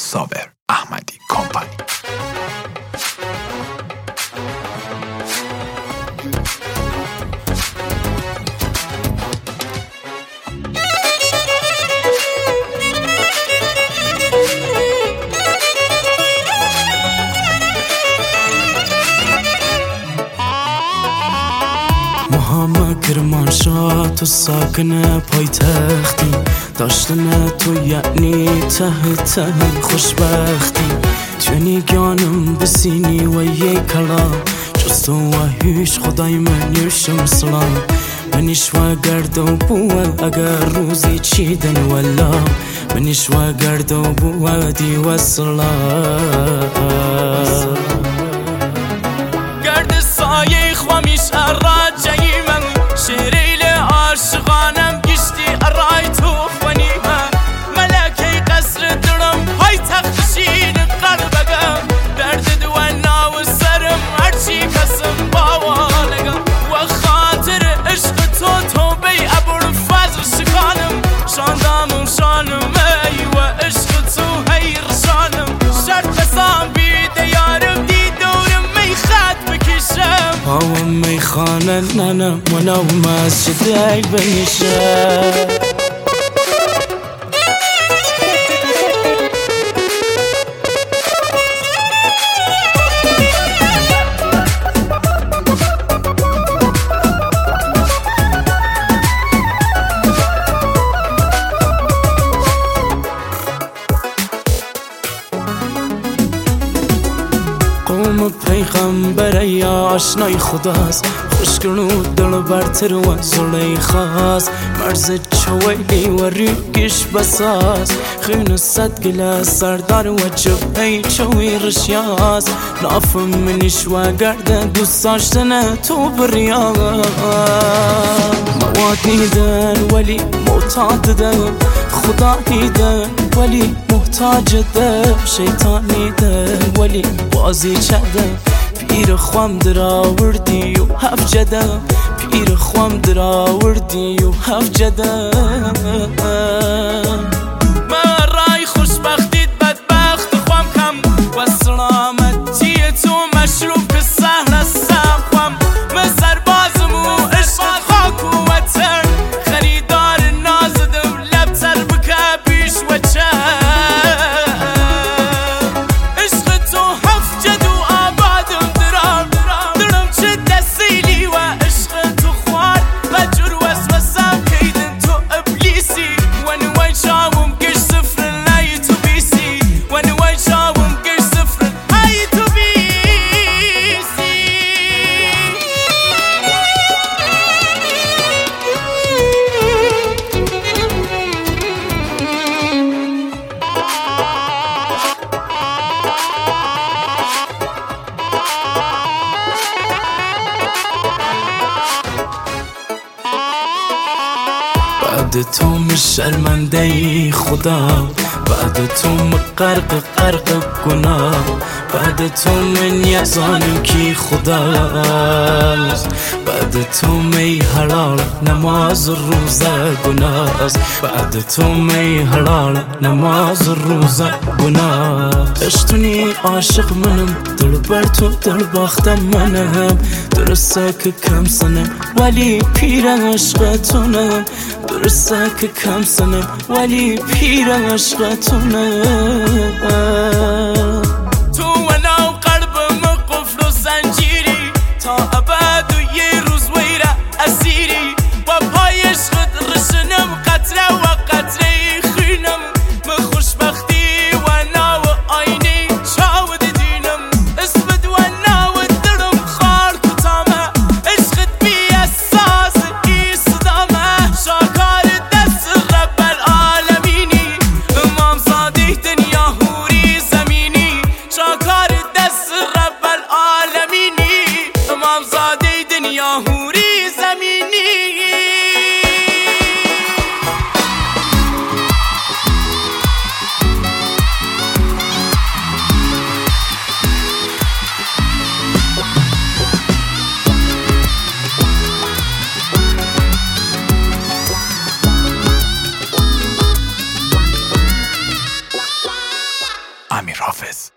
صابر احمدی کمپانی. محمد کرمانشاه تو ساکن پایتختی، داشتن تو یعنی ته خوشبختی. جنی گانم بسینی و یک کلام، جز تو و هیچ خدای من یوشم سلام. منیش و گرد و بو اگر روزی چیدن ولا، منیش و گرد و بو دی و سلام. گرد سایه خوامیش اراجعی من، شیریل عاشقانم گشتی ارای تو خونیمه. ملکه قصر درم های تخشین قلبگم، درد دوانا و سرم هرچی کسم باوانگم. و خاطر عشق تو بی ابوالفضل شکانم، شاندام و شانم ای و عشق تو هی رشانم. شرط قسام بیده یارم دی دورم می خط بکشم، هاوم می خانه ننم و نو مسجد ای بنشم. قوم پیغمبر یا آشنای خداست، خوشگلو دل برتر و زلیخاست. مرز چویلی و ریگش بساز، خون صد گلاس سردار و جبهی چوی رشیاست. نافم منیش و گرد دوست داشتن تو بریاست. مواد دیدن ولی معتاد دم، خدا دیدن ولی محتاج دم. شیطانی دم ولی بازی چدم، پیر خوام در آوردی و هف جدم. پیر خوام در آوردی و هف جدم. من رای خوشبختیت بدبخت خوام کم، و سلامتی تو مشروب که سهل هستم خوام. من سربازم و عشق خاک و وطن، خریدار نازدم لبتر بکه پیش و چن. بعد تو من شرمنده ای خدا، بعد تو من غرق گناه. بعد تو من یزانم کی خداست، بعد تو می حلال نماز روزه گناست. بعد تو می حلال نماز روزه گناه. عشقتونی عاشق منم، دل بر تو دل باختم منم. درسته که کم سنم ولی پیر عشقتونم، درسته که کم سنم ولی پیر عشقتونم. تو و نو قلبم قفل و زنجیری، تا ابد و یه روز ویره اسیری. و پای عشقت رشنم قطره و قطره خینم. من خوشبختی و نو آینی چاود دینم. اسمت و نو دلم خار کتامه، عشقت بی اساس ایستامه. شاکار دست رب العالمینی، امام صادق دنیا امیر حافظ.